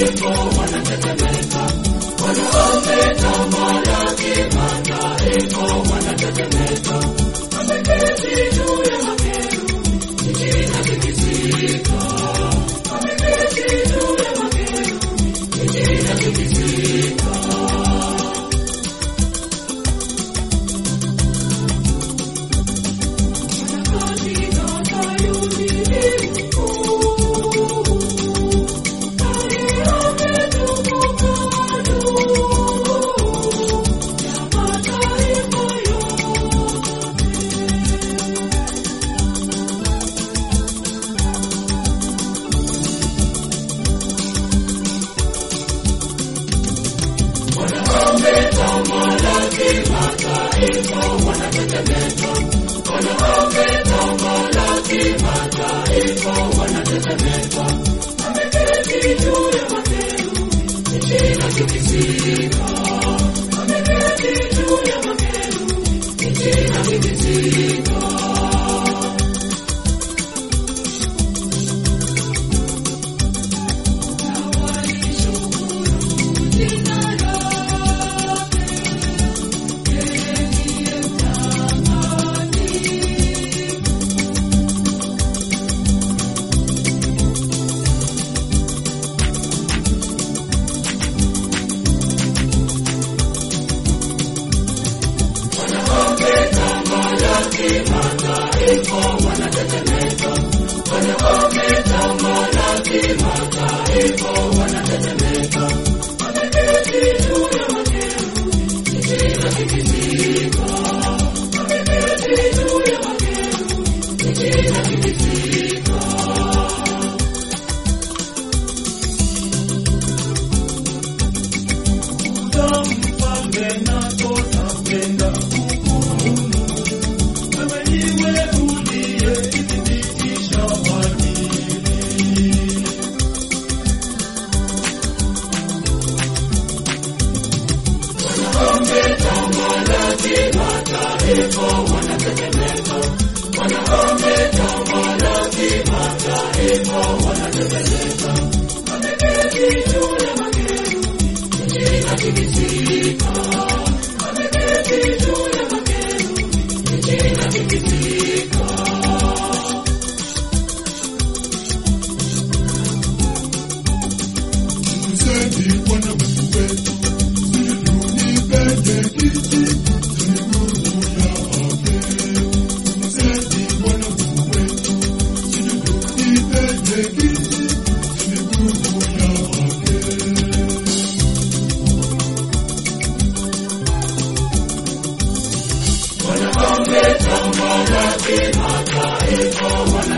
mataifa wanatetemeka, wanaometamalaki mataifa wanatetemeka. Ameketi juu ya makerubi, nchi inatikisika. Ameketi juu ya makerubi, nchi inatikisika. Wanaometamalaki mataifa wanatetemeka, wanaometamalaki mataifa wanatetemeka. Ameketi juu ya makerubi, nchi inatikisika. Ameketi juu ya makerubi, nchi inatikisika. Mataifa wanatetemeka, wanaometamalaki mataifa wanatetemeka. Ameketi juu ya makerubi, nchi inatikisika. Ameketi juu ya makerubi, nchi inatikisika. Mfalme nako napenda kukuona, wewe ndiwe uliyethibitisha adili. Wanaometamalaki mataifa wanatetemeka, wanaometamalaki mataifa wanatetemeka. Ameketi juu ya makerubi, nchi inatikisika. Ameketi juu ya makerubi, nchi inatikisika. Msemi Bwana Mungu wetu, sisi penye kiti cha miguu yake. Msemi Bwana Mungu wetu, sisi penye kiti cha miguu yake. Wanaometamalaki mataifa